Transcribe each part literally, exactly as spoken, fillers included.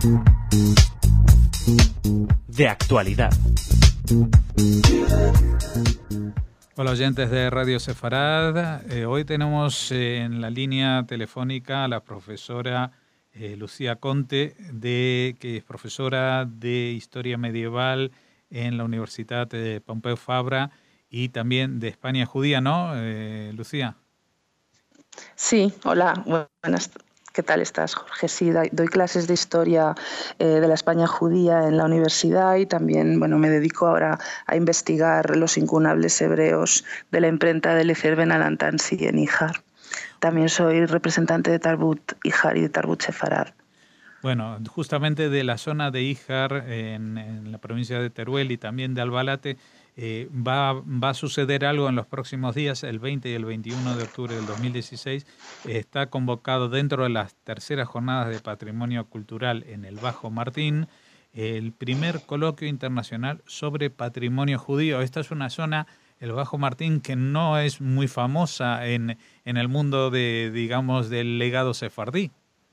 De actualidad. Hola oyentes de Radio Sefarad, eh, hoy tenemos eh, en la línea telefónica a la profesora eh, Lucía Conte, de, que es profesora de Historia Medieval en la Universidad de Pompeu Fabra y también de España Judía, ¿no, eh, Lucía? Sí, hola, buenas. ¿Qué tal estás, Jorge? Sí, doy clases de historia eh, de la España judía en la universidad y también, bueno, me dedico ahora a investigar los incunables hebreos de la imprenta de Eliezer Ben Alantansi en Ijar. También soy representante de Tarbut Ijar y de Tarbut Sefarad. Bueno, justamente de la zona de Ijar, en, en la provincia de Teruel y también de Albalate, eh, va, va a suceder algo en los próximos días, el veinte y el veintiuno de octubre del dos mil dieciséis. Eh, está convocado dentro de las terceras jornadas de Patrimonio Cultural en el Bajo Martín, el primer coloquio internacional sobre patrimonio judío. Esta es una zona, el Bajo Martín, que no es muy famosa en, en el mundo de, digamos, del legado sefardí.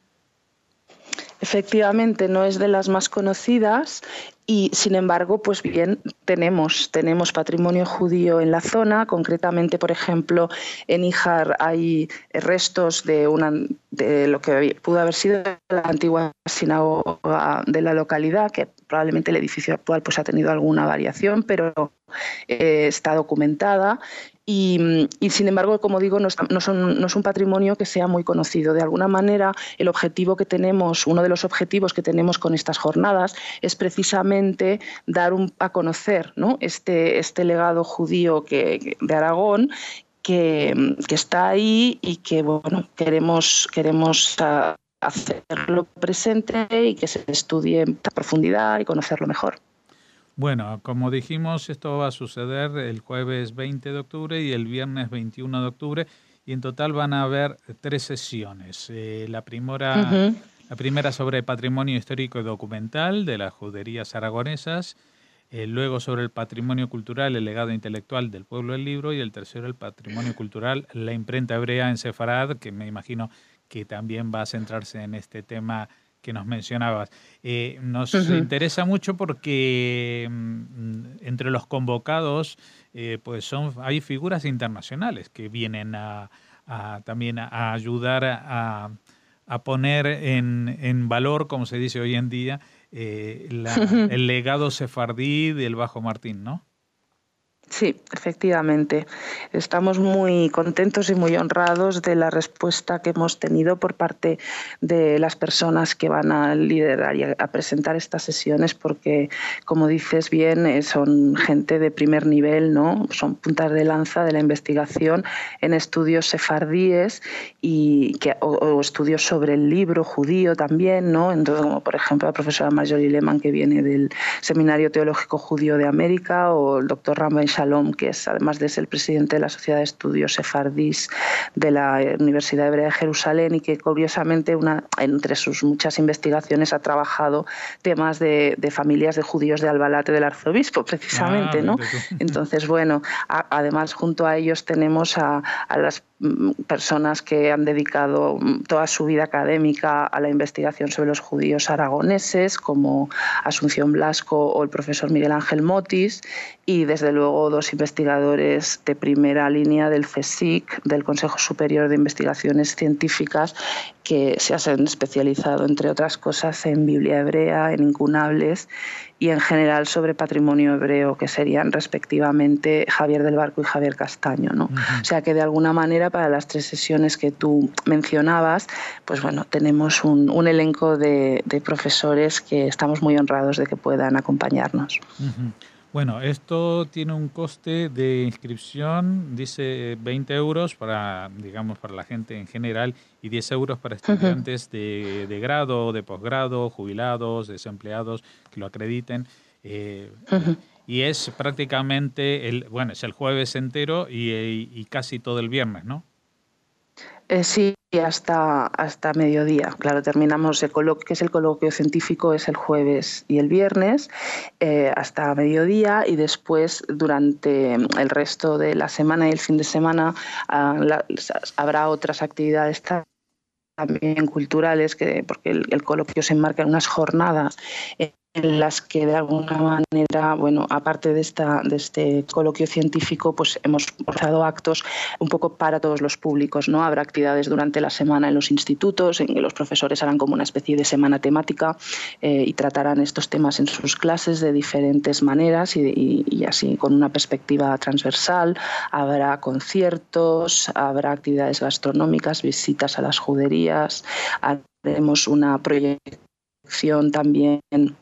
Efectivamente, no es de las más conocidas y, sin embargo, pues bien, tenemos, tenemos patrimonio judío en la zona. Concretamente, por ejemplo, en Ijar hay restos de, una, de lo que pudo haber sido la antigua sinagoga de la localidad, que probablemente el edificio actual pues ha tenido alguna variación, pero eh, está documentada. Y, y sin embargo, como digo, no, no, son, no es un patrimonio que sea muy conocido. De alguna manera, el objetivo que tenemos, uno de los objetivos que tenemos con estas jornadas es precisamente dar un, a conocer, ¿no?, este, este legado judío que, de Aragón, que, que está ahí y que, bueno, queremos, queremos a, hacerlo presente y que se estudie en profundidad y conocerlo mejor. Bueno, como dijimos, esto va a suceder el jueves veinte de octubre y el viernes veintiuno de octubre, y en total van a haber tres sesiones. Eh, la, primera, uh-huh. la primera sobre patrimonio histórico y documental de las juderías aragonesas, eh, luego sobre el patrimonio cultural, el legado intelectual del pueblo del libro, y el tercero el patrimonio cultural, la imprenta hebrea en Sefarad, que me imagino que también va a centrarse en este tema que nos mencionabas. Eh, nos uh-huh. interesa mucho porque mm, entre los convocados eh, pues son hay figuras internacionales que vienen a, a también a ayudar a, a poner en, en valor, como se dice hoy en día, eh, la, uh-huh. el legado sefardí del Bajo Martín, ¿no? Sí, efectivamente. Estamos muy contentos y muy honrados de la respuesta que hemos tenido por parte de las personas que van a liderar y a presentar estas sesiones, porque, como dices bien, son gente de primer nivel, ¿no? Son puntas de lanza de la investigación en estudios sefardíes y que, o, o estudios sobre el libro judío también, ¿no? Entonces, como por ejemplo la profesora Marjorie Lehmann, que viene del Seminario Teológico Judío de América, o el doctor Rambam Shalom, que es, además de ser el presidente de la Sociedad de Estudios Sefardís de la Universidad Hebrea de Jerusalén, y que curiosamente una, entre sus muchas investigaciones ha trabajado temas de, de familias de judíos de Albalate del arzobispo, precisamente, ah, ¿no? Entonces, bueno, a, además junto a ellos tenemos a, a las personas que han dedicado toda su vida académica a la investigación sobre los judíos aragoneses, como Asunción Blasco o el profesor Miguel Ángel Motis, y desde luego dos investigadores de primera línea del CSIC, del Consejo Superior de Investigaciones Científicas, que se han especializado, entre otras cosas, en Biblia hebrea, en incunables y en general sobre patrimonio hebreo, que serían respectivamente Javier del Barco y Javier Castaño, ¿no? Uh-huh. O sea que de alguna manera, para las tres sesiones que tú mencionabas, pues bueno, tenemos un, un elenco de, de profesores que estamos muy honrados de que puedan acompañarnos. Uh-huh. Bueno, esto tiene un coste de inscripción, dice veinte euros para, digamos, para la gente en general, y diez euros para estudiantes uh-huh. de, de grado, de posgrado, jubilados, desempleados que lo acrediten. Eh, uh-huh. Y es prácticamente, el bueno, es el jueves entero y, y, y casi todo el viernes, ¿no? Eh, sí, hasta, hasta mediodía. Claro, terminamos el coloquio, que es el coloquio científico, es el jueves y el viernes, eh, hasta mediodía, y después durante el resto de la semana y el fin de semana uh, la, habrá otras actividades también culturales, que, porque el, el coloquio se enmarca en unas jornadas en las que de alguna manera, bueno, aparte de, esta, de este coloquio científico, pues hemos organizado actos un poco para todos los públicos, ¿no? Habrá actividades durante la semana en los institutos, en que los profesores harán como una especie de semana temática eh, y tratarán estos temas en sus clases de diferentes maneras y, y, y así con una perspectiva transversal. Habrá conciertos, habrá actividades gastronómicas, visitas a las juderías, haremos una proyección también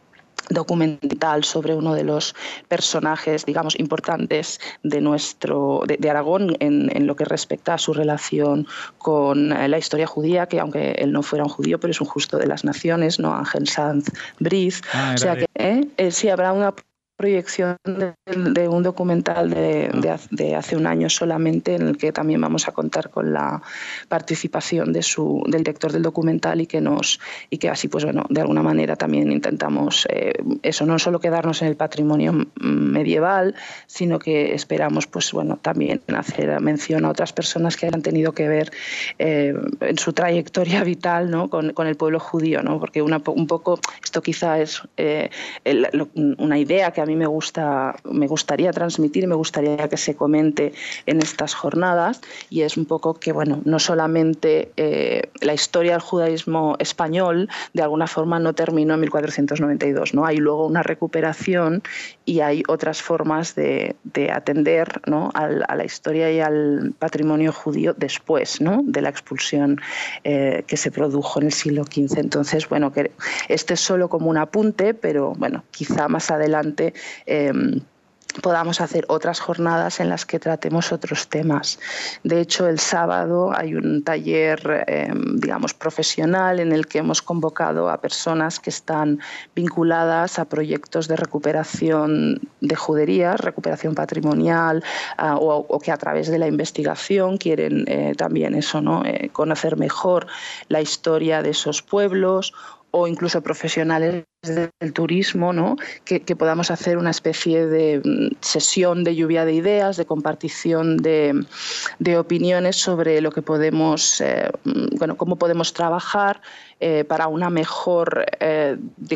documental sobre uno de los personajes, digamos, importantes de nuestro de, de Aragón en, en lo que respecta a su relación con la historia judía, que aunque él no fuera un judío, pero es un justo de las naciones, ¿no? Ángel Sanz Briz. Ah, o sea que ¿eh? Eh, sí habrá una proyección de, de un documental de, de, de hace un año solamente, en el que también vamos a contar con la participación de su, del director del documental y que nos y que así pues bueno de alguna manera también intentamos eh, eso, no solo quedarnos en el patrimonio medieval, sino que esperamos pues bueno también hacer mención a otras personas que hayan tenido que ver eh, en su trayectoria vital, ¿no? con, con el pueblo judío, ¿no? Porque una, un poco esto quizá es eh, el, una idea que a mí me gusta, me gustaría transmitir y me gustaría que se comente en estas jornadas, y es un poco que bueno, no solamente eh, la historia del judaísmo español de alguna forma no terminó en mil cuatrocientos noventa y dos, ¿no? Hay luego una recuperación y hay otras formas de, de atender, ¿no? Al, a la historia y al patrimonio judío después, ¿no? De la expulsión eh, que se produjo en el siglo quince. Entonces, bueno, que este es solo como un apunte, pero bueno, quizá más adelante Eh, podamos hacer otras jornadas en las que tratemos otros temas. De hecho, el sábado hay un taller, eh, digamos, profesional en el que hemos convocado a personas que están vinculadas a proyectos de recuperación de juderías, recuperación patrimonial, uh, o, o que a través de la investigación quieren eh, también eso, ¿no? Eh, conocer mejor la historia de esos pueblos, o incluso profesionales del turismo, ¿no? que, que podamos hacer una especie de sesión de lluvia de ideas, de compartición de, de opiniones sobre lo que podemos, eh, bueno, cómo podemos trabajar eh, para una mejor eh,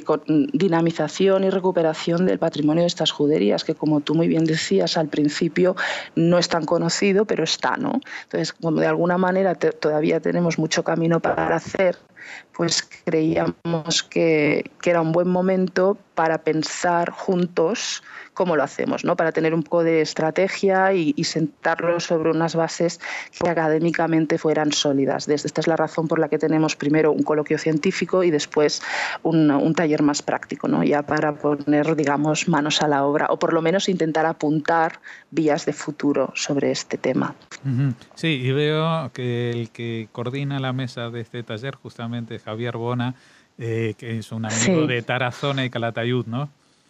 dinamización y recuperación del patrimonio de estas juderías, que como tú muy bien decías al principio, no es tan conocido, pero está, ¿no? Entonces, como de alguna manera te, todavía tenemos mucho camino para hacer, pues creíamos que, que era un buen momento para pensar juntos cómo lo hacemos, ¿no? Para tener un poco de estrategia y, y sentarlo sobre unas bases que académicamente fueran sólidas. Desde esta es la razón por la que tenemos primero un coloquio científico y después un, un taller más práctico, ¿no? Ya para poner, digamos, manos a la obra, o por lo menos intentar apuntar vías de futuro sobre este tema. Sí, y veo que el que coordina la mesa de este taller justamente es Javier Bona, eh, que es un amigo sí. de Tarazona y Calatayud, ¿no?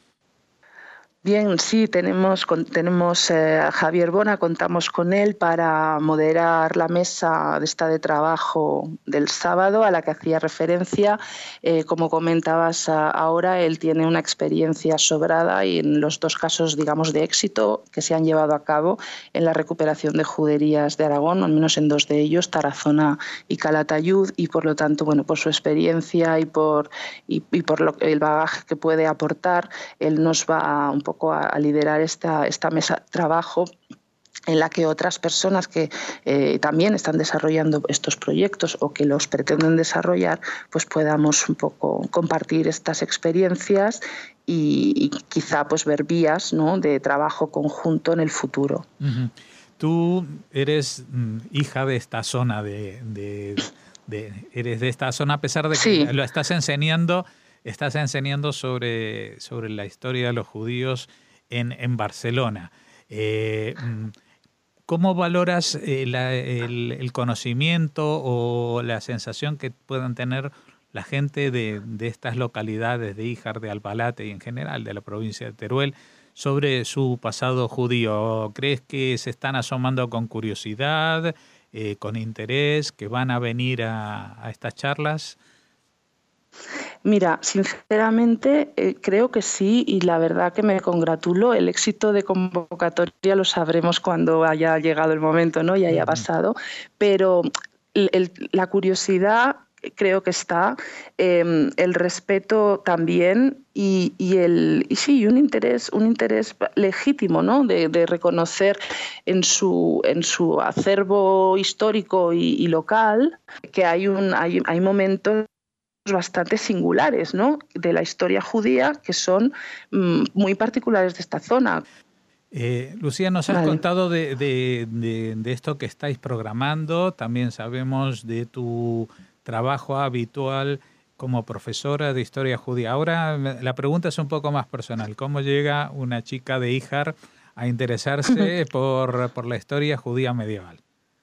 Bien, sí, tenemos, tenemos eh, a Javier Bona, contamos con él para moderar la mesa de esta de trabajo del sábado a la que hacía referencia. Eh, como comentabas a, ahora, él tiene una experiencia sobrada y en los dos casos, digamos, de éxito que se han llevado a cabo en la recuperación de juderías de Aragón, al menos en dos de ellos, Tarazona y Calatayud, y por lo tanto, bueno, por su experiencia y por, y, y por lo, el bagaje que puede aportar, él nos va a, un poco a, a liderar esta, esta mesa de trabajo en la que otras personas que eh, también están desarrollando estos proyectos o que los pretenden desarrollar, pues podamos un poco compartir estas experiencias y, y quizá pues ver vías, ¿no? de trabajo conjunto en el futuro. Uh-huh. Tú eres mm, hija de esta zona, de, de, de, eres de esta zona a pesar de que sí. lo estás enseñando, estás enseñando sobre, sobre la historia de los judíos en, en Barcelona. Eh, ¿Cómo valoras eh, la, el, el conocimiento o la sensación que puedan tener la gente de, de estas localidades de Híjar, de Albalate y en general de la provincia de Teruel sobre su pasado judío? ¿Crees que se están asomando con curiosidad, eh, con interés, que van a venir a, a estas charlas? Mira, sinceramente eh, creo que sí, y la verdad que me congratulo. El éxito de convocatoria lo sabremos cuando haya llegado el momento, ¿no? Y haya pasado, pero el, el, la curiosidad creo que está, eh, el respeto también y, y el y sí un interés un interés legítimo, ¿no? de, de reconocer en su en su acervo histórico y, y local que hay un hay, hay momentos bastante singulares, ¿no? de la historia judía que son mm, muy particulares de esta zona. Eh, Lucía, nos has vale. contado de, de, de, de esto que estáis programando, también sabemos de tu trabajo habitual como profesora de historia judía. Ahora la pregunta es un poco más personal. ¿Cómo llega una chica de Híjar a interesarse por, por la historia judía medieval?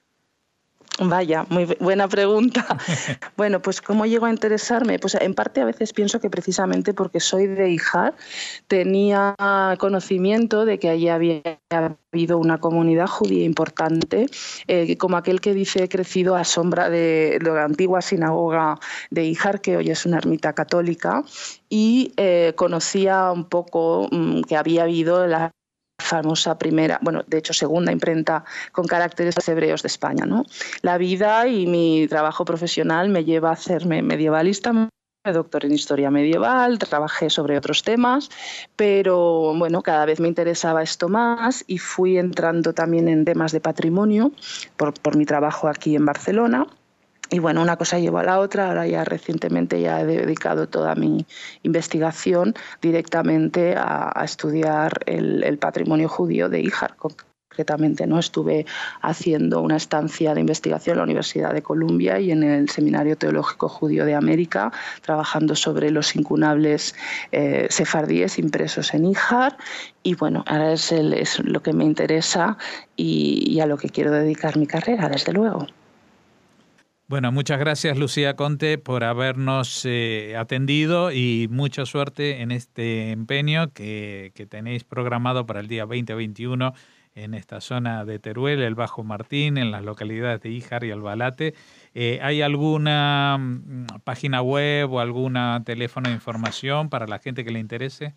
Vaya, muy buena pregunta. Bueno, pues ¿cómo llego a interesarme? Pues en parte a veces pienso que precisamente porque soy de Híjar tenía conocimiento de que allí había habido una comunidad judía importante, eh, como aquel que dice he crecido a sombra de la antigua sinagoga de Híjar, que hoy es una ermita católica, y eh, conocía un poco mmm, que había habido la famosa primera, bueno, de hecho segunda imprenta con caracteres hebreos de España, ¿no? La vida y mi trabajo profesional me lleva a hacerme medievalista, me doctoré en historia medieval, trabajé sobre otros temas, pero bueno, cada vez me interesaba esto más y fui entrando también en temas de patrimonio por, por mi trabajo aquí en Barcelona. Y bueno, una cosa llevó a la otra, ahora ya recientemente ya he dedicado toda mi investigación directamente a, a estudiar el, el patrimonio judío de Híjar. Concretamente, ¿no? Estuve haciendo una estancia de investigación en la Universidad de Columbia y en el Seminario Teológico Judío de América, trabajando sobre los incunables eh, sefardíes impresos en Híjar. Y bueno, ahora es, el, es lo que me interesa y, y a lo que quiero dedicar mi carrera, desde luego. Bueno, muchas gracias Lucía Conte por habernos eh, atendido y mucha suerte en este empeño que, que tenéis programado para el día veinte veintiuno en esta zona de Teruel, el Bajo Martín, en las localidades de Híjar y Albalate. Eh, ¿Hay alguna página web o algún teléfono de información para la gente que le interese?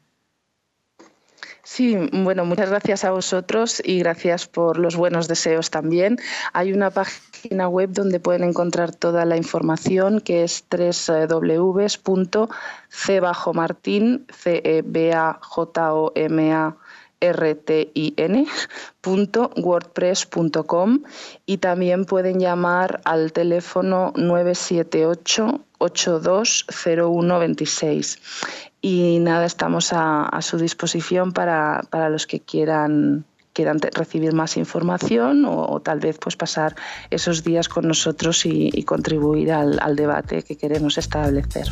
Sí, bueno, muchas gracias a vosotros y gracias por los buenos deseos también. Hay una página web donde pueden encontrar toda la información que es doble u doble u doble u punto c bajo martin punto wordpress punto com y también pueden llamar al teléfono nueve siete ocho, ocho dos cero uno dos seis. Y nada, estamos a, a su disposición para, para los que quieran, quieran te, recibir más información o, o tal vez pues pasar esos días con nosotros y, y contribuir al, al debate que queremos establecer.